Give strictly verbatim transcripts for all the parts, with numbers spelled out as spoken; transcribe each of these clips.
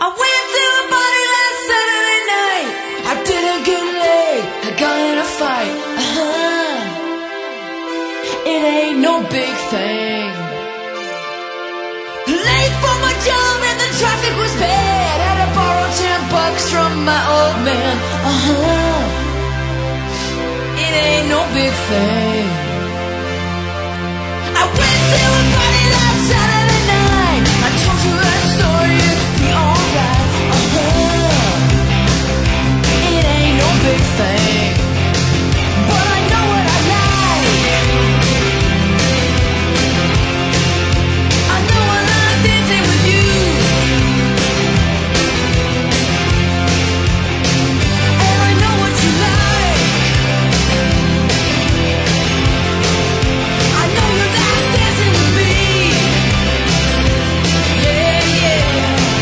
I went to a party last Saturday night. I didn't get laid, I got in a fight. Uh-huh. It ain't no big thing. Late for my job and the traffic was bad. Had to borrow ten bucks from my old man. Uh-huh. It ain't no big thing. I went to a party last Saturday night. I told you that story, it'd be alright. Uh-huh. It ain't no big thing, but I know what I like. I know I like dancing with you, and I know what you like. I know you like dancing with me. Yeah, yeah.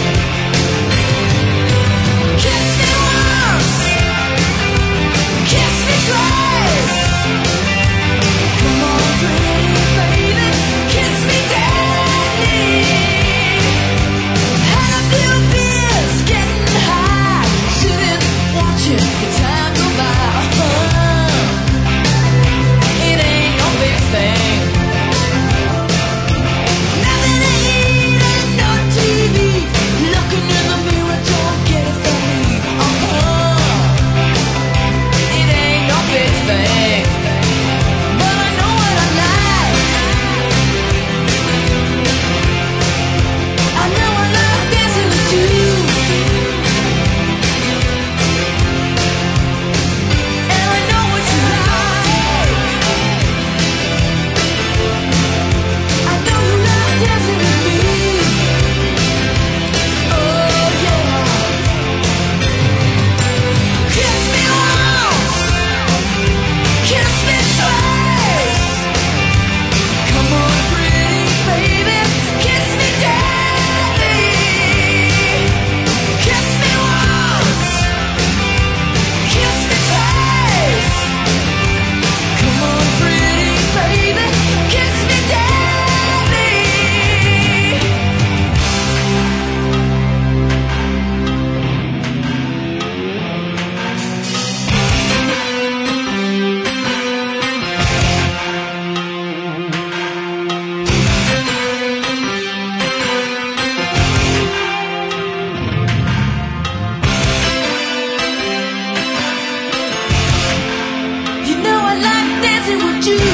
Kiss me once, kiss me twice. Come on, pretty baby, kiss me daddy. Had a few beers, getting high, sitting watching the time go by. Uh-huh. It ain't no big thing. Nothing to eat and no T V. Looking in the mirror, don't get it from me. Uh-huh. It ain't no big thing, but I know what I like. I know I like dancing with you, and I know what you like. I know you like dancing with me. Oh yeah. Kiss me once, kiss me twice. Come on, pretty baby, kiss me daddy. Kiss me once, kiss me twice. Come on, pretty baby, kiss me daddy. You know I like dancing with you.